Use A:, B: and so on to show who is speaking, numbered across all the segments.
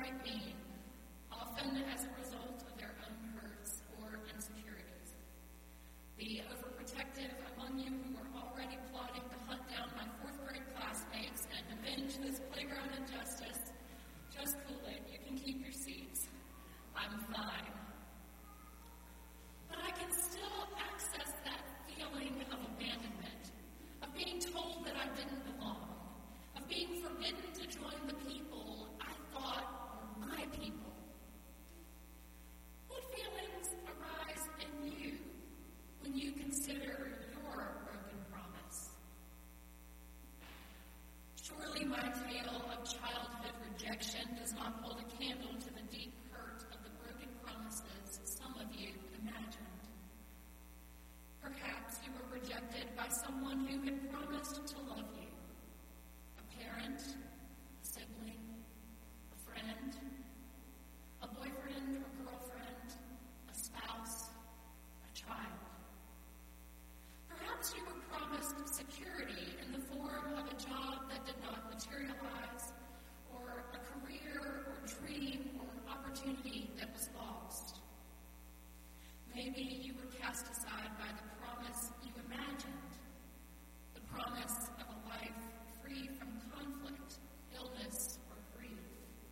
A: downright mean, often as a result of their own hurts or insecurities. The overprotective among you who are already plotting to hunt down my fourth grade classmates and avenge this playground injustice, just cool it. You can keep your seats. I'm fine. But I can still access that feeling of abandonment, of being told that I didn't belong, of being forbidden to join the people I thought were my people. What feelings arise in you when you consider your broken promise? Surely my tale of childhood rejection does not hold a candle to the deep hurt of the broken promises some of you imagined. Perhaps you were rejected by someone who had promised to love you. A parent, a sibling, a friend, a boyfriend or girlfriend, a spouse, a child. Perhaps you were promised security in the form of a job that did not materialize, or a career or dream or opportunity that was lost. Maybe you were cast aside by the promise you imagined, the promise of a life free from conflict, illness, or grief.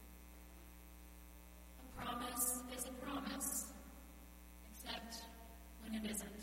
A: A promise is a promise, except when it isn't.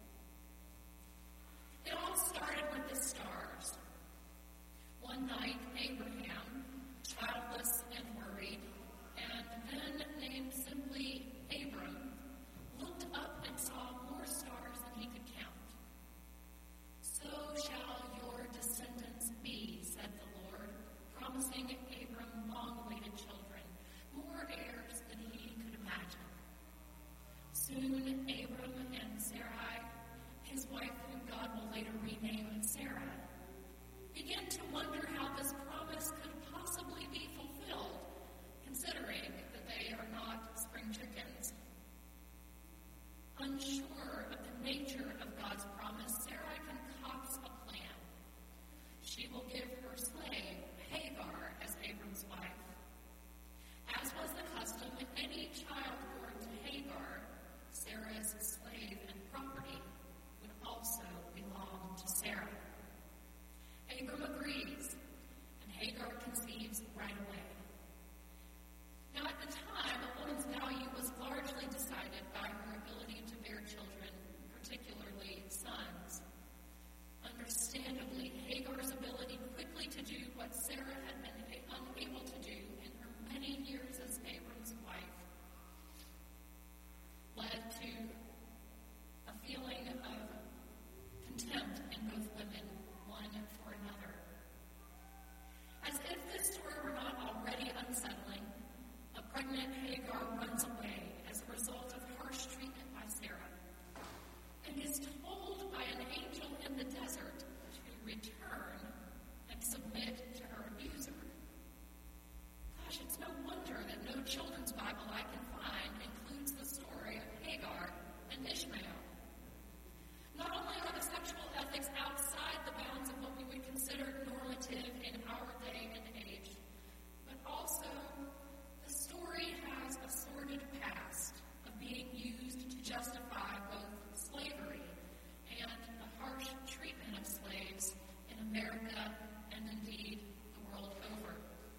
A: It all started with the stars. One night, Abraham, childless and worried, and then named simply Abram, looked up and saw more stars than he could count. So shall your descendants be, said the Lord, promising Abram long-awaited children, more heirs than he could imagine. Soon Abram and Sarai, his wife whom God will later rename Sarah, began to wonder how this promise could possibly be fulfilled, considering that they are not spring chickens. Unsure of the nature of God's promise, Sarai concocts a plan. She will give her slave, Hagar, as Abram's wife. As was the custom, any child born to Hagar, Sarah's slave and property, would also belong to Sarah. Abram agrees, and Hagar conceives right away. Now, at the time, a woman's value was largely decided by her ability to bear children, particularly sons. Understandably, Hagar's ability quickly to do what Sarah had been unable to do in her many years as Abram's wife led to a feeling of contempt in both women, one for another. As if this story were not already unsettling, a pregnant Hagar runs away as a result of harsh treatment by Sarah and is told by an angel in the desert to return and submit to her abuser. Gosh, it's no wonder that no children's Bible I can find includes the story of Hagar and Ishmael. Not only are the sexual ethics outside the bounds of what we would consider normative in our day and age, but also the story has a sordid past of being used to justify both slavery and the harsh treatment of slaves in America and indeed the world over.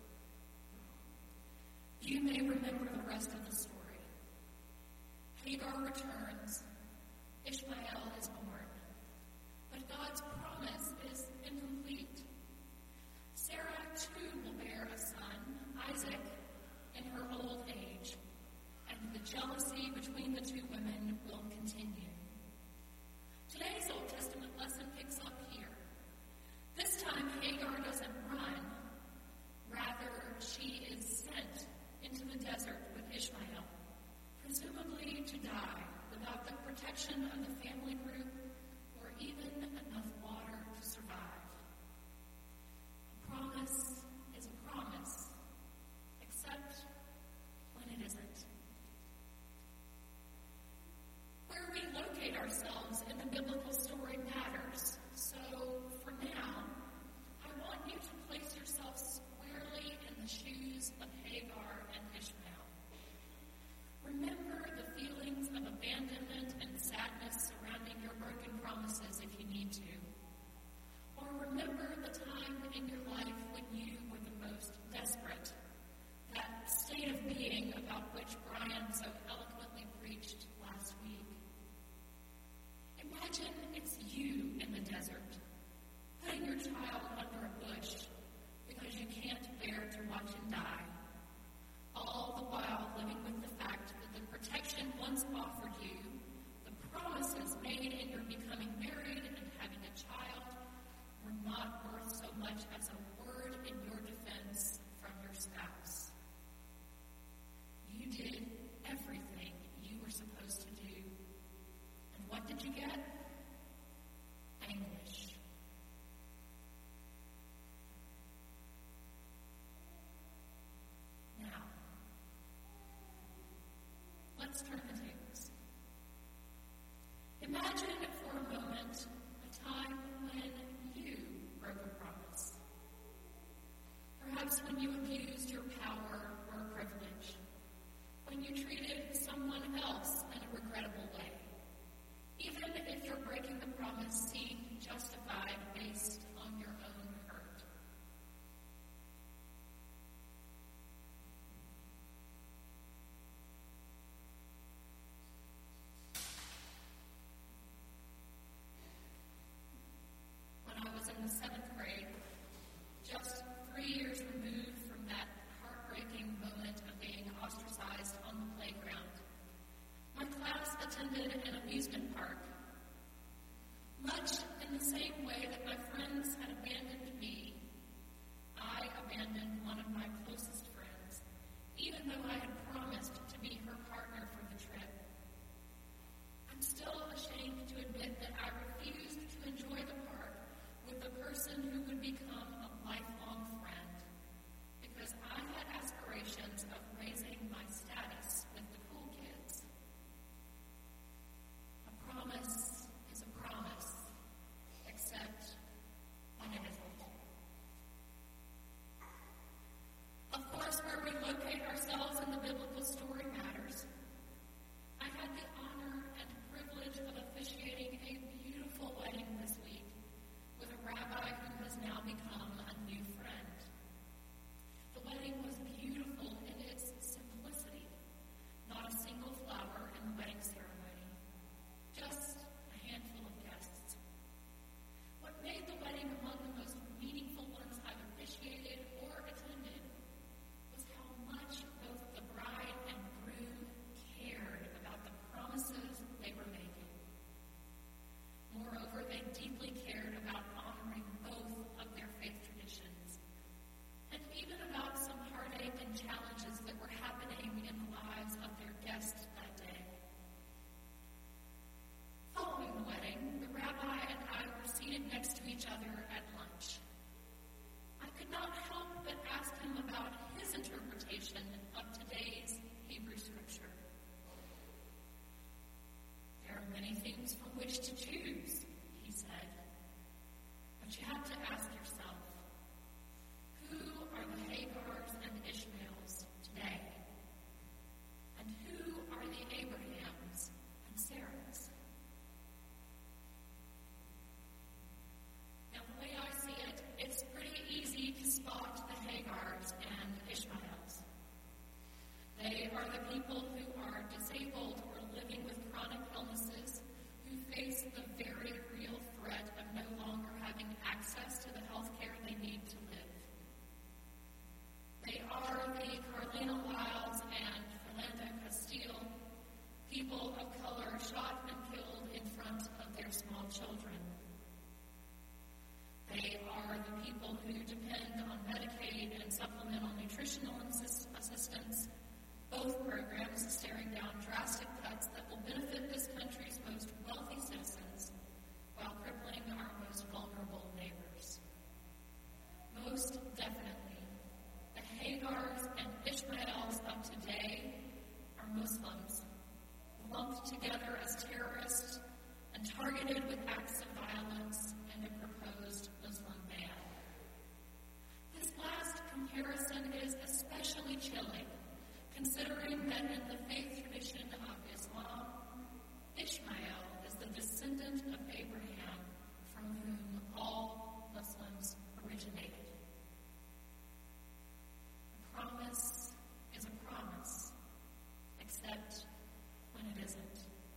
A: You may remember the rest of the story. Hagar returns. Ishmael is born. But God's promise is incomplete. Sarah, too, will bear a son, Isaac, in her old age, and the jealousy between the two women will continue. Today's Old Testament lesson picks up here. This time, Hagar doesn't run. Rather, she is sent into the desert with Ishmael, presumably to die without the protection of the family group or even enough water to survive. A promise is a promise, except when it isn't. Where we locate ourselves in the biblical story matters. So, for now, I want you to place yourself squarely in the shoes of Hagar and let's turn the tables. Imagine for a moment a time when you broke a promise. Perhaps when you abused your power or privilege, when you treated someone else in a regrettable way, even if your breaking the promise seemed justified based on your own hurt. When I was in the 7th grade, just 3 years removed from that heartbreaking moment of being ostracized on the playground, my class attended an amusement park. Much in the same way that my friends had abandoned me, I abandoned one of my closest friends, even though I had promised to be her partner for the trip. I'm still ashamed to admit that I refused to enjoy the park with the person who would become a lifelong friend, because I had aspirations of raising my status with the cool kids. A promise is a promise, except when it isn't. Of course, where we locate ourselves in the biblical story matters. I had the honor and privilege of officiating a beautiful wedding this week with a rabbi who has now become a new friend. The wedding was beautiful in its simplicity. Not a single flower in the wedding ceremony. Just a handful of guests. What made the wedding among the most meaningful ones I've officiated or attended was how much both the bride and groom cared about the promises they were making. Moreover, they deeply cared about honoring both of their faith traditions, and even about some heartache and challenges that were happening in the lives of their guests that day. Following the wedding, the rabbi and I were seated next to each other at lunch. I could not help but ask him about his interpretation of today's Hebrew scripture. There are many things from which to choose, he said, but you have to ask yourself, who are the Hagars and Ishmaels today? And who are the Abrahams and Sarahs? Now, the way I see it, it's pretty easy to spot the Hagars and Ishmaels. They are the people who are disabled or living with chronic illnesses, who face the very real threat of no longer having access to the health care they need to live. They are the Carlina Lyles and Philando Castile, people of color shot and killed in front of their small children. They are the people who depend on Medicaid and supplemental nutritional assistance, both programs staring down drastic cuts that will benefit this country's most wealthy citizens while crippling our most vulnerable neighbors. Most definitely, the Hagars and Ishmaels of today are Muslims, lumped together as terrorists and targeted with acts of violence and a proposed Muslim ban. This last comparison is especially chilling, considering that in the faith tradition of Islam, Ishmael is the descendant of Abraham, from whom all Muslims originated. A promise is a promise, except when it isn't.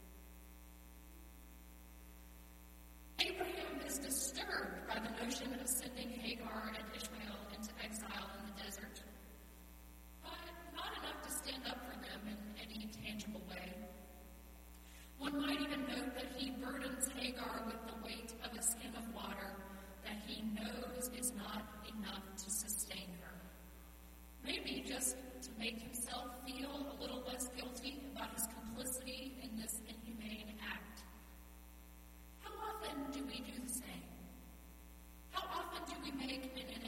A: Abraham is disturbed by the notion of sending Hagar and Ishmael into exile in the desert, but not enough to stand up for them in any tangible way. One might even note that he burdens Hagar with the weight of a skin of water that he knows is not enough to sustain her. Maybe just to make himself feel a little less guilty about his complicity in this inhumane act. How often do we do the same? How often do we make an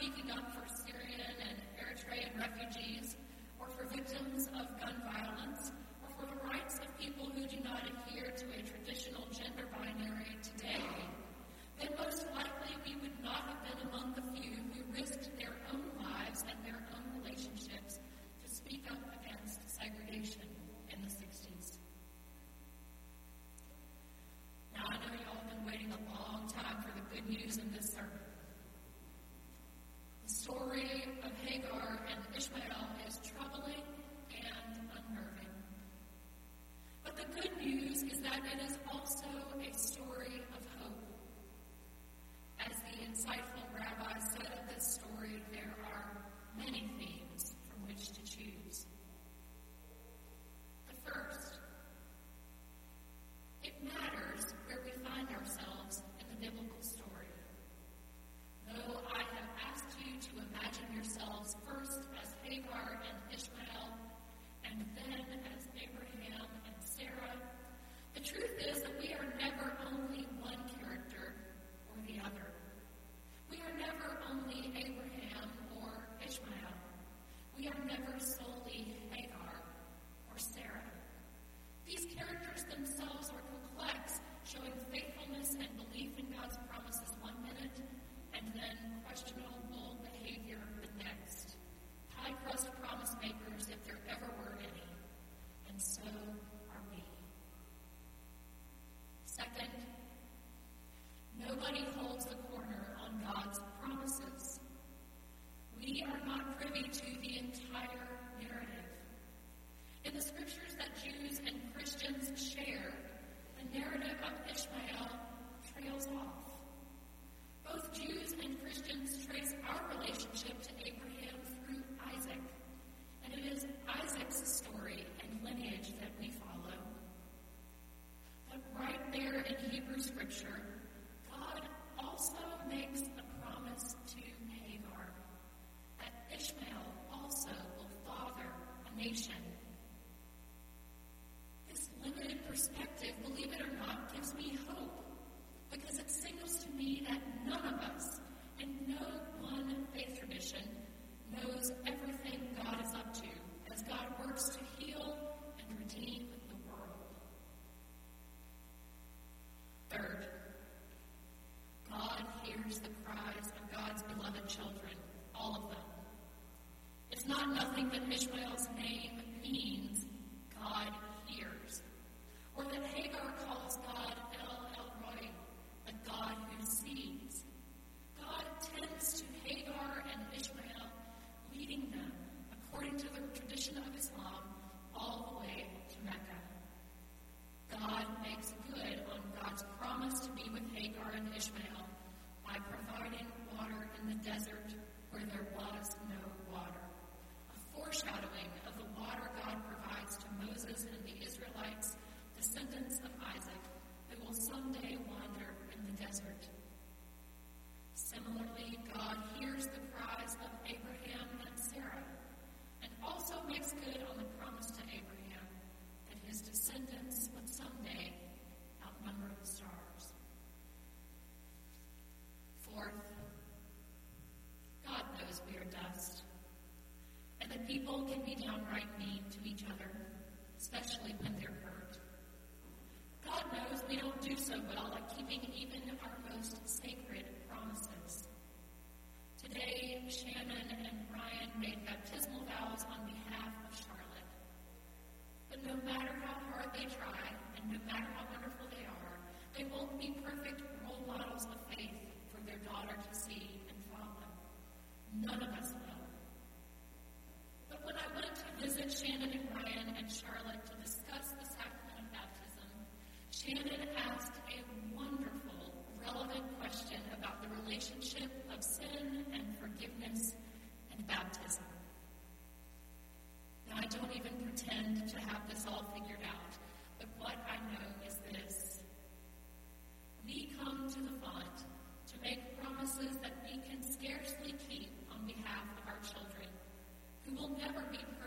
A: speaking up for Syrian and Eritrean refugees, or for victims of gun violence, or for the rights of people who do not adhere to a traditional gender binary today, then most likely we would not have been among the few who risked their own lives and their own relationships to speak up against segregation in the 60s. Now, I know y'all have been waiting a long time for the good news in this sermon. The story of Hagar and Ishmael is troubling and unnerving. But the good news is that it is also a story of hope. As the insightful rabbi said of this story, there are many themes from which to choose. The first, it matters where we find ourselves in the biblical story. Though I have asked you to imagine yourselves first as Hagar and Ishmael, and then as Abraham and Sarah, the truth is that we are never only one character or the other. We are never only Abraham or Ishmael. We are never solely Hagar or Sarah. These characters themselves are complex, showing faithfulness and belief in God's promises one minute, and then questionable behavior the next. High-crust promise makers, if there ever were any. And so are we. Second, nobody holds the corner on God's promises. We are not privy to the entire narrative. In the scriptures that Jews and Christians share, the narrative of Ishmael trails off. Both Jews and Christians trace our relationship to Abraham through Isaac, and it is Isaac's story and lineage that we follow. But right there in Hebrew scripture, God also makes a promise to Hagar that Ishmael also will father a nation. This limited perspective, believe it or not, gives me hope, because it signals to me that none of us, in no one faith tradition, knows everything God is up to as God works to heal and redeem the world. Third, God hears the cries of God's beloved children, all of them. It's not nothing that Ishmael's name means, God hears. Or that Hagar calls God El Roi, the God who sees. God tends to Hagar and Ishmael, leading them, according to the tradition of Islam, all the way to Mecca. God makes good on God's promise to be with Hagar and Ishmael by providing water in the desert where there was no water, a foreshadowing of the water God provides to Moses and the Israelites, descendants of Isaac, who will someday wander in the desert. Similarly, God hears the cries of Abraham and Sarah, and also makes good on the promise to Abraham that his descendants would someday outnumber the stars. Fourth, God knows we are dust, and that people can be downright mean to each other, especially when they're hurt. God knows we don't do so well at keeping even our most sacred promises. Today, Shannon and Ryan made baptismal vows on behalf of Charlotte. But no matter how hard they try, and no matter how wonderful they are, they won't be perfect role models of faith for their daughter to see and follow. None of us will. But when I went to visit Shannon and Ryan and Charlotte to discuss the sacrament of baptism, Shannon asked a wonderful, relevant question about the relationship of sin and forgiveness and baptism. Now, I don't even pretend to have this all figured out, but what I know is this. We come to the font to make promises that we can scarcely keep on behalf of our children, who will never be